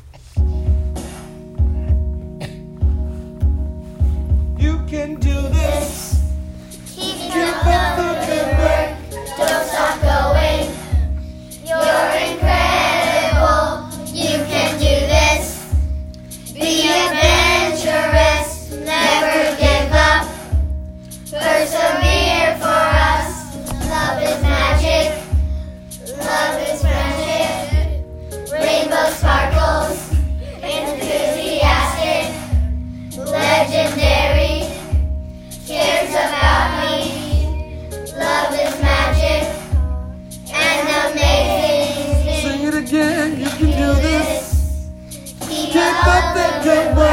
You can do this. Keep up the good work. Don't stop going. You're incredible. You can do this. Be adventurous. Never give up. Persevere for us. Love is magic. Love is friendship. Rainbow sparkles. Enthusiastic. Legendary. Cares about me. Love is magic. And amazing. Sing it again. You can do this. Keep Keep up that good work.